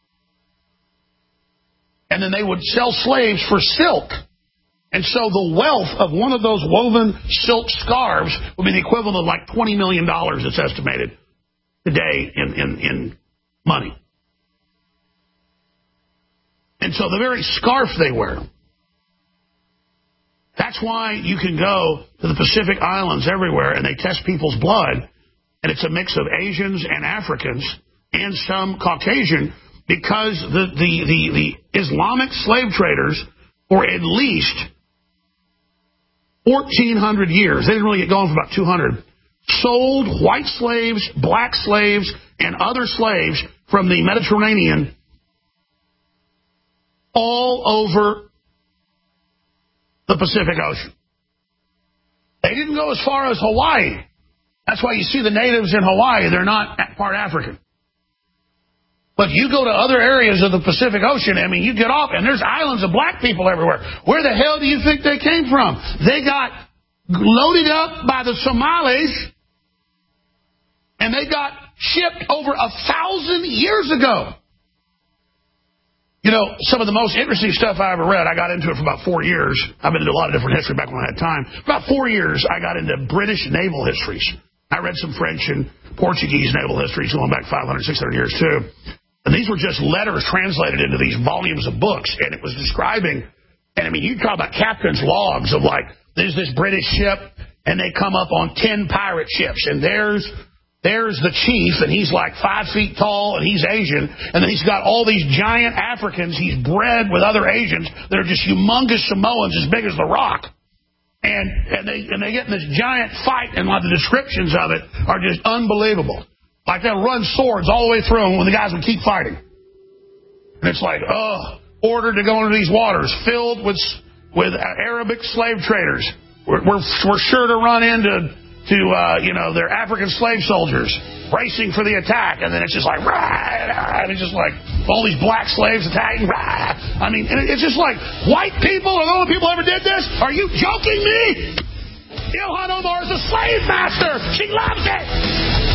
And then they would sell slaves for silk. And so the wealth of one of those woven silk scarves would be the equivalent of like $20 million, it's estimated, today in money. And so the very scarf they wear. That's why you can go to the Pacific Islands everywhere and they test people's blood. And it's a mix of Asians and Africans and some Caucasian, because the Islamic slave traders for at least 1,400 years, they didn't really get going for about 200, sold white slaves, black slaves, and other slaves from the Mediterranean all over the Pacific Ocean. They didn't go as far as Hawaii. That's why you see the natives in Hawaii, they're not part African. But you go to other areas of the Pacific Ocean, I mean, you get off, and there's islands of black people everywhere. Where the hell do you think they came from? They got loaded up by the Somalis, and they got shipped over 1,000 years ago. You know, some of the most interesting stuff I ever read, I got into it for about 4 years. I've been into a lot of different history back when I had time. For about 4 years, I got into British naval histories. I read some French and Portuguese naval histories going back 500, 600 years, too. And these were just letters translated into these volumes of books. And it was describing, and I mean, you talk about captain's logs of like, there's this British ship, and they come up on 10 pirate ships. And there's the chief, and he's like 5 feet tall, and he's Asian. And then he's got all these giant Africans he's bred with other Asians that are just humongous Samoans as big as the rock. And they get in this giant fight, and the descriptions of it are just unbelievable. Like they'll run swords all the way through them when the guys would keep fighting. And it's like, ordered to go into these waters filled with Arabic slave traders. We're sure to run into their African slave soldiers racing for the attack, and then it's just like, rah, and it's just like all these black slaves attacking. Rah. I mean, it's just like, white people are the only people who ever did this? Are you joking me? Ilhan Omar is a slave master. She loves it.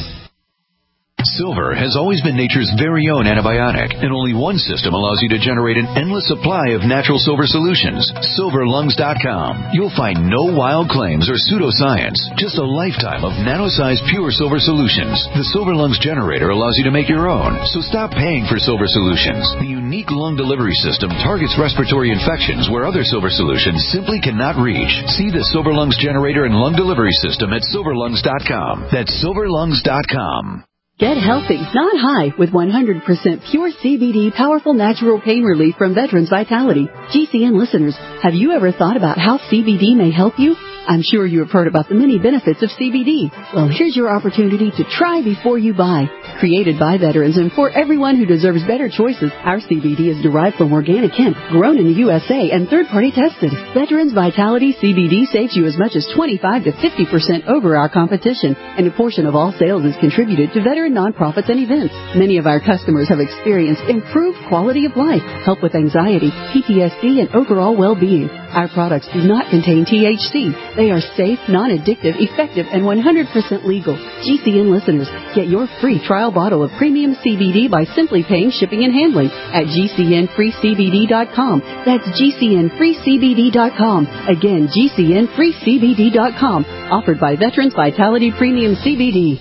Silver has always been nature's very own antibiotic, and only one system allows you to generate an endless supply of natural silver solutions. SilverLungs.com. You'll find no wild claims or pseudoscience, just a lifetime of nano-sized pure silver solutions. The Silver Lungs generator allows you to make your own, so stop paying for silver solutions. The unique lung delivery system targets respiratory infections where other silver solutions simply cannot reach. See the Silver Lungs generator and lung delivery system at SilverLungs.com. That's SilverLungs.com. Get healthy, not high, with 100% pure CBD powerful natural pain relief from Veterans Vitality. GCN listeners, have you ever thought about how CBD may help you? I'm sure you have heard about the many benefits of CBD. Well, here's your opportunity to try before you buy. Created by veterans and for everyone who deserves better choices, our CBD is derived from organic hemp, grown in the USA and third-party tested. Veterans Vitality CBD saves you as much as 25 to 50% over our competition, and a portion of all sales is contributed to veteran nonprofits and events. Many of our customers have experienced improved quality of life, help with anxiety, PTSD, and overall well-being. Our products do not contain THC. They are safe, non-addictive, effective, and 100% legal. GCN listeners, get your free trial bottle of premium CBD by simply paying shipping and handling at GCNFreeCBD.com. That's GCNFreeCBD.com. Again, GCNFreeCBD.com. Offered by Veterans Vitality Premium CBD.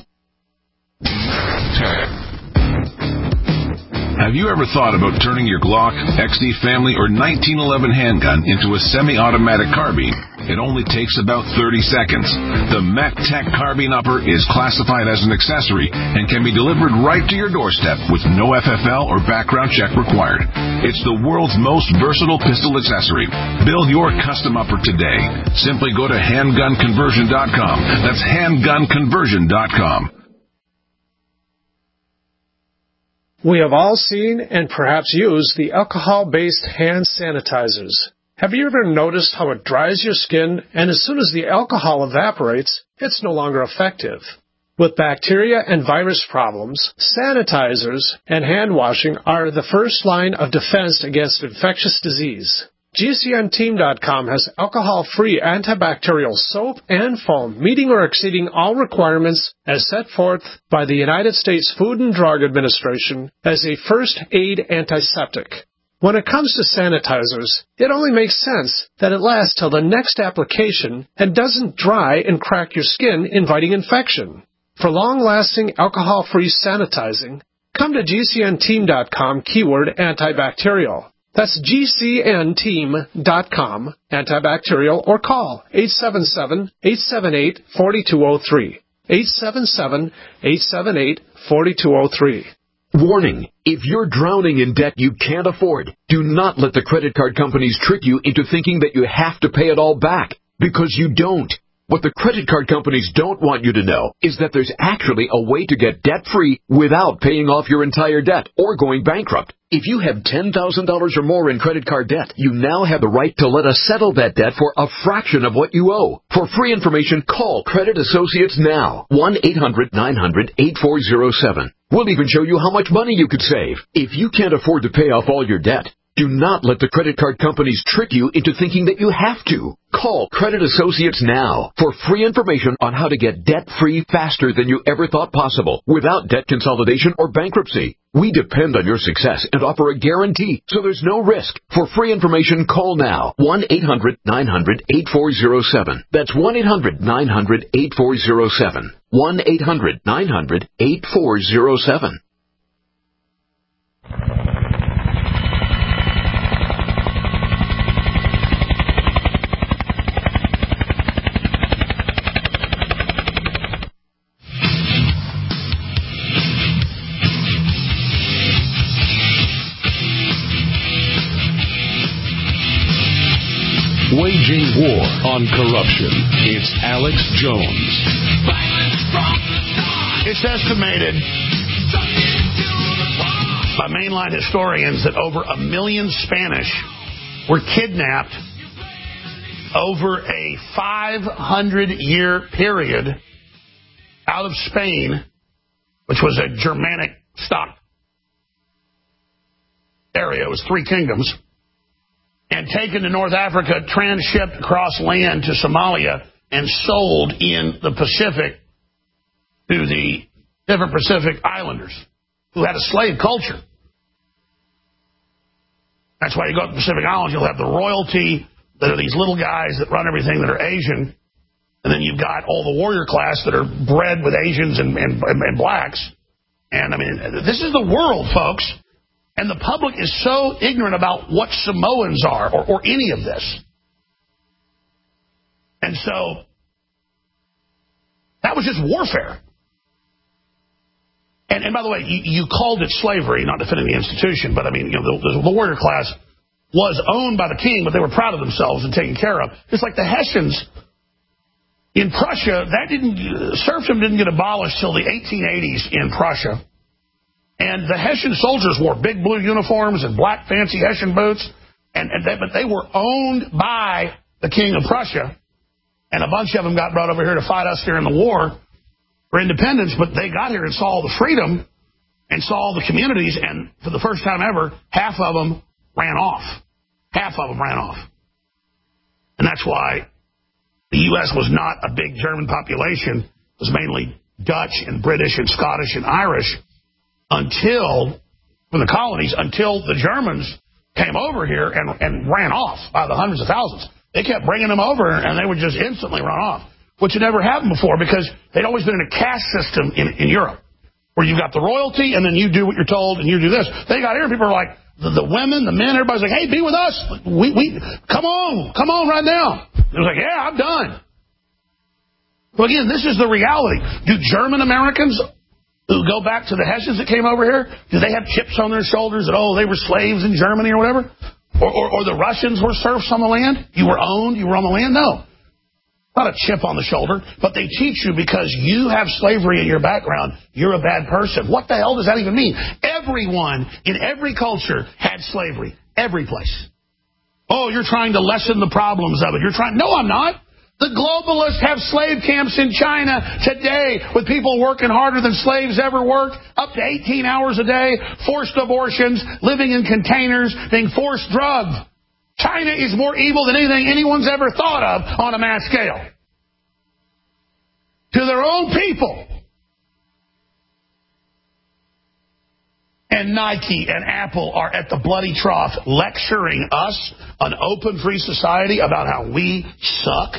Have you ever thought about turning your Glock, XD Family, or 1911 handgun into a semi-automatic carbine? It only takes about 30 seconds. The MacTech Carbine Upper is classified as an accessory and can be delivered right to your doorstep with no FFL or background check required. It's the world's most versatile pistol accessory. Build your custom upper today. Simply go to handgunconversion.com. That's handgunconversion.com. We have all seen and perhaps used the alcohol-based hand sanitizers. Have you ever noticed how it dries your skin, and as soon as the alcohol evaporates, it's no longer effective? With bacteria and virus problems, sanitizers and hand washing are the first line of defense against infectious disease. GCNteam.com has alcohol-free antibacterial soap and foam, meeting or exceeding all requirements as set forth by the United States Food and Drug Administration as a first aid antiseptic. When it comes to sanitizers, it only makes sense that it lasts till the next application and doesn't dry and crack your skin, inviting infection. For long-lasting alcohol-free sanitizing, come to GCNteam.com keyword antibacterial. That's GCNteam.com, antibacterial, or call 877-878-4203. 877-878-4203. Warning, if you're drowning in debt you can't afford, do not let the credit card companies trick you into thinking that you have to pay it all back, because you don't. What the credit card companies don't want you to know is that there's actually a way to get debt-free without paying off your entire debt or going bankrupt. If you have $10,000 or more in credit card debt, you now have the right to let us settle that debt for a fraction of what you owe. For free information, call Credit Associates now. 1-800-900-8407. We'll even show you how much money you could save. If you can't afford to pay off all your debt, do not let the credit card companies trick you into thinking that you have to. Call Credit Associates now for free information on how to get debt-free faster than you ever thought possible without debt consolidation or bankruptcy. We depend on your success and offer a guarantee, so there's no risk. For free information, call now. 1-800-900-8407. That's 1-800-900-8407. 1-800-900-8407. Waging war on corruption. It's Alex Jones. It's estimated by mainline historians that over 1 million Spanish were kidnapped over a 500-year period out of Spain, which was a Germanic stock area. It was 3 kingdoms. And taken to North Africa, transshipped across land to Somalia, and sold in the Pacific to the different Pacific islanders who had a slave culture. That's why you go to the Pacific Islands, you'll have the royalty that are these little guys that run everything that are Asian, and then you've got all the warrior class that are bred with Asians and blacks. And, I mean, this is the world, folks. And the public is so ignorant about what Samoans are or any of this. And so that was just warfare. And by the way, you called it slavery, not defending the institution, but I mean, you know, the warrior class was owned by the king, but they were proud of themselves and taken care of. Just like the Hessians in Prussia, serfdom didn't get abolished till the 1880s in Prussia. And the Hessian soldiers wore big blue uniforms and black fancy Hessian boots, but they were owned by the King of Prussia, and a bunch of them got brought over here to fight us during the war for independence, but they got here and saw all the freedom and saw all the communities, and for the first time ever, half of them ran off. Half of them ran off. And that's why the U.S. was not a big German population. It was mainly Dutch and British and Scottish and Irish from the colonies, until the Germans came over here and ran off by the hundreds of thousands. They kept bringing them over, and they would just instantly run off, which had never happened before because they'd always been in a caste system in Europe, where you've got the royalty, and then you do what you're told, and you do this. They got here, people are like, the women, the men, everybody's like, hey, be with us. We come on right now. It was like, yeah, I'm done. Well, again, this is the reality. Do German Americans who go back to the Hessians that came over here, do they have chips on their shoulders that, they were slaves in Germany or whatever? Or the Russians were serfs on the land? You were owned, you were on the land? No. Not a chip on the shoulder, but they teach you because you have slavery in your background, you're a bad person. What the hell does that even mean? Everyone in every culture had slavery. Every place. Oh, you're trying to lessen the problems of it. No, I'm not. The globalists have slave camps in China today with people working harder than slaves ever worked, up to 18 hours a day, forced abortions, living in containers, being forced drugged. China is more evil than anything anyone's ever thought of on a mass scale. To their own people. And Nike and Apple are at the bloody trough lecturing us, an open free society, about how we suck.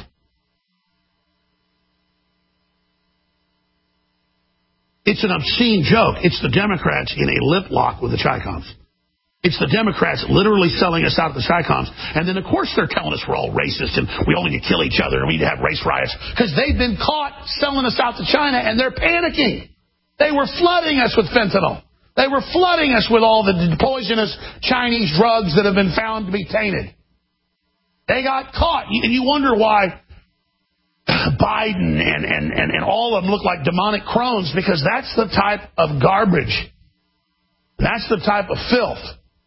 It's an obscene joke. It's the Democrats in a lip lock with the Chi-Coms. It's the Democrats literally selling us out to the Chi-Coms. And then, of course, they're telling us we're all racist and we all need to kill each other and we need to have race riots because they've been caught selling us out to China and they're panicking. They were flooding us with fentanyl. They were flooding us with all the poisonous Chinese drugs that have been found to be tainted. They got caught. And you wonder why Biden and all of them look like demonic crones, because that's the type of garbage. That's the type of filth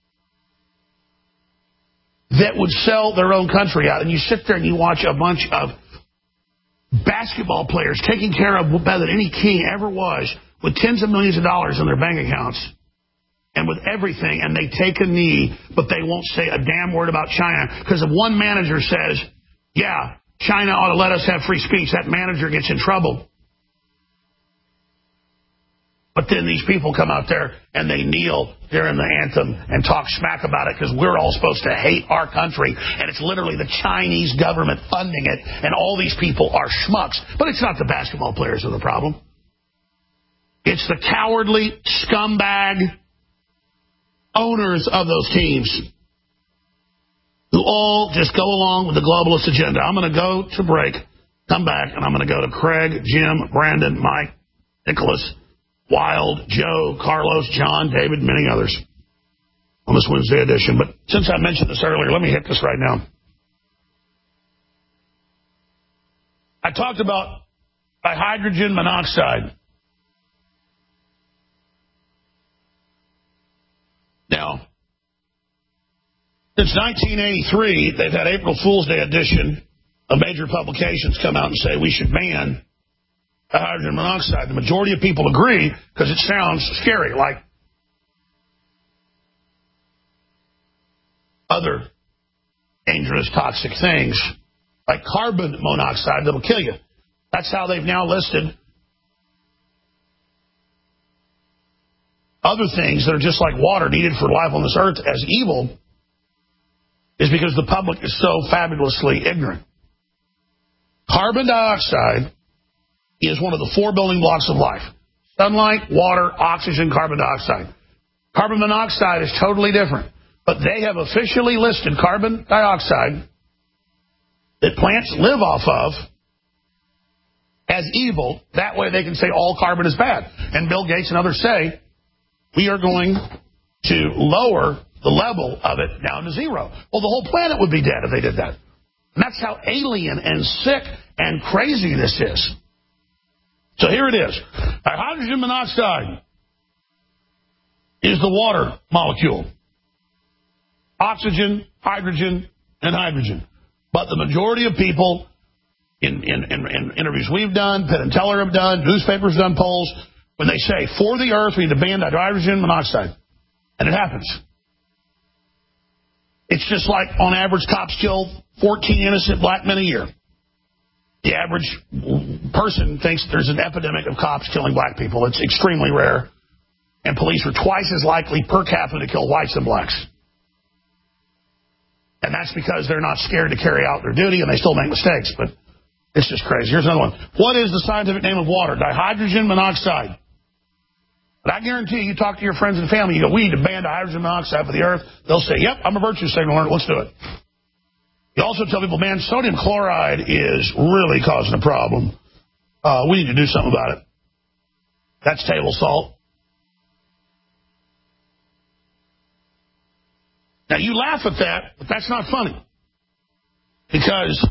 that would sell their own country out. And you sit there and you watch a bunch of basketball players taken care of better than any king ever was, with tens of millions of dollars in their bank accounts and with everything, and they take a knee, but they won't say a damn word about China, because if one manager says, yeah, China ought to let us have free speech, that manager gets in trouble. But then these people come out there and they kneel during the anthem and talk smack about it because we're all supposed to hate our country, and it's literally the Chinese government funding it, and all these people are schmucks. But it's not the basketball players who are the problem. It's the cowardly scumbag owners of those teams who all just go along with the globalist agenda. I'm going to go to break, come back, and I'm going to go to Craig, Jim, Brandon, Mike, Nicholas, Wild, Joe, Carlos, John, David, many others on this Wednesday edition. But since I mentioned this earlier, let me hit this right now. I talked about dihydrogen monoxide. Now, since 1983, they've had April Fool's Day edition of major publications come out and say we should ban hydrogen monoxide. The majority of people agree because it sounds scary, like other dangerous, toxic things, like carbon monoxide that'll kill you. That's how they've now listed other things that are just like water needed for life on this earth as evil, is because the public is so fabulously ignorant. Carbon dioxide is one of the 4 building blocks of life. Sunlight, water, oxygen, carbon dioxide. Carbon monoxide is totally different. But they have officially listed carbon dioxide that plants live off of as evil. That way they can say all carbon is bad. And Bill Gates and others say, we are going to lower the level of it down to 0. Well, the whole planet would be dead if they did that. And that's how alien and sick and crazy this is. So here it is. Hydrogen monoxide is the water molecule. Oxygen, hydrogen, and hydrogen. But the majority of people in interviews we've done, Penn and Teller have done, newspapers have done polls, when they say, for the earth, we need to ban hydrogen monoxide. And it happens. It's just like, on average, cops kill 14 innocent black men a year. The average person thinks there's an epidemic of cops killing black people. It's extremely rare. And police are twice as likely per capita to kill whites than blacks. And that's because they're not scared to carry out their duty, and they still make mistakes. But it's just crazy. Here's another one. What is the scientific name of water? Dihydrogen monoxide. But I guarantee you talk to your friends and family, you go, we need to ban hydrogen monoxide for the earth. They'll say, yep, I'm a virtue signaler. Let's do it. You also tell people, man, sodium chloride is really causing a problem. We need to do something about it. That's table salt. Now, you laugh at that, but that's not funny. Because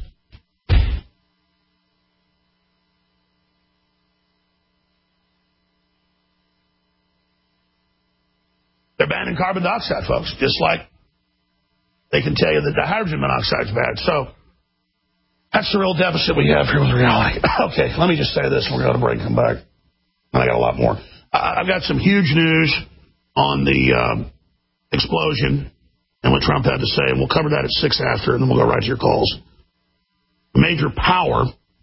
they're banning carbon dioxide, folks, just like they can tell you that the hydrogen monoxide is bad. So that's the real deficit we have here with reality. Okay, let me just say this, and we're going to break and come back. And I got a lot more. I've got some huge news on the explosion and what Trump had to say, and we'll cover that at 6 after, and then we'll go right to your calls. Major Power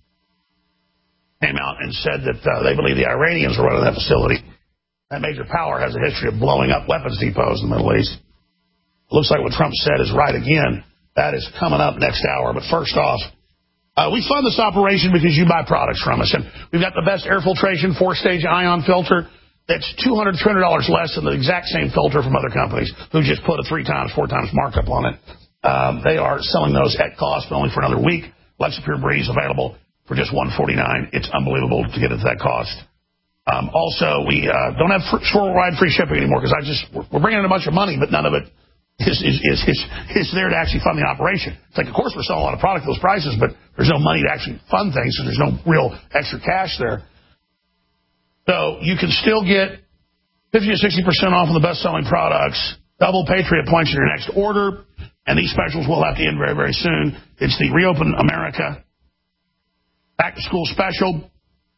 came out and said that they believe the Iranians are running that facility. That Major Power has a history of blowing up weapons depots in the Middle East. It looks like what Trump said is right again. That is coming up next hour. But first off, we fund this operation because you buy products from us. And we've got the best air filtration 4-stage ion filter that's $200, $300 less than the exact same filter from other companies who just put a 3 times, 4 times markup on it. They are selling those at cost, but only for another week. Lexapure Breeze available for just $149. It's unbelievable to get it to that cost. Also, we don't have worldwide free shipping anymore because we're bringing in a bunch of money, but none of it is there to actually fund the operation. It's like, of course, we're selling a lot of product at those prices, but there's no money to actually fund things, so there's no real extra cash there. So you can still get 50 to 60% off of the best-selling products, double Patriot points in your next order, and these specials will have to end very, very soon. It's the Reopen America back-to-school special.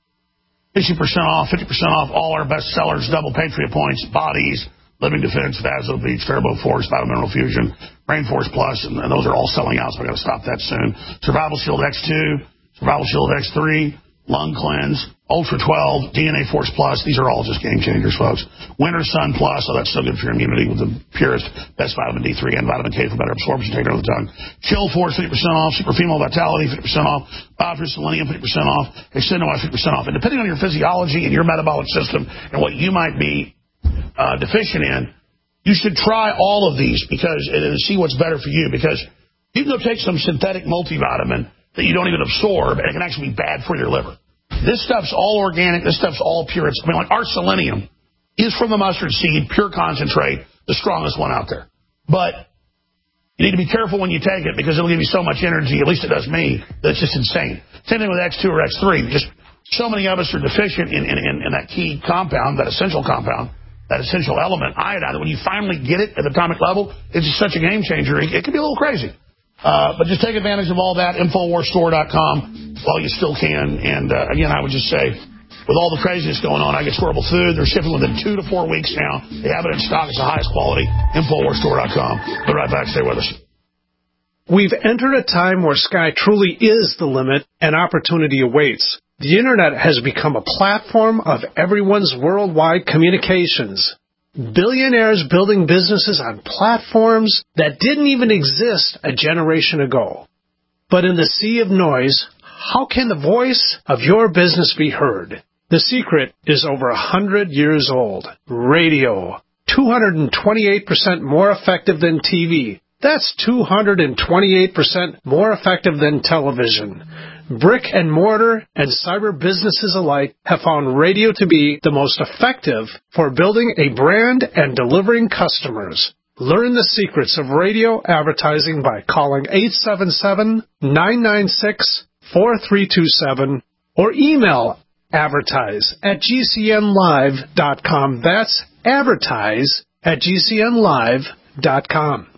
50% off, 50% off all our best sellers, double Patriot points, bodies, Living Defense, Vaso Beach, Turbo Force, Mineral Fusion, Rainforest Plus, and those are all selling out, so I've got to stop that soon. Survival Shield X2, Survival Shield X3, Lung Cleanse, Ultra 12, DNA Force Plus. These are all just game changers, folks. Winter Sun Plus, so that's so good for your immunity with the purest, best vitamin D3 and vitamin K for better absorption, take it over the tongue. Chill Force, 50% off. Super Female Vitality, 50% off. Biotrue Selenium, 50% off. Extendovite, 50% off. And depending on your physiology and your metabolic system and what you might be deficient in, you should try all of these because and see what's better for you. Because you can go take some synthetic multivitamin that you don't even absorb, and it can actually be bad for your liver. This stuff's all organic. This stuff's all pure. Like our selenium is from the mustard seed, pure concentrate, the strongest one out there. But you need to be careful when you take it because it'll give you so much energy, at least it does me, that it's just insane. Same thing with X2 or X3. Just so many of us are deficient in that key compound, that essential compound, that essential element, iodine. When you finally get it at the atomic level, it's just such a game changer. It can be a little crazy. But just take advantage of all that, InfoWarsStore.com while you still can. And, again, I would just say, with all the craziness going on, I get Storable Food. They're shipping within 2 to 4 weeks now. They have it in stock. It's the highest quality. InfoWarsStore.com. Be right back. Stay with us. We've entered a time where sky truly is the limit and opportunity awaits. The Internet has become a platform of everyone's worldwide communications. Billionaires building businesses on platforms that didn't even exist a generation ago. But in the sea of noise, how can the voice of your business be heard? The secret is over 100 years old. Radio. 228% more effective than TV. That's 228% more effective than television. Brick and mortar and cyber businesses alike have found radio to be the most effective for building a brand and delivering customers. Learn the secrets of radio advertising by calling 877-996-4327 or email advertise@gcnlive.com. That's advertise@gcnlive.com.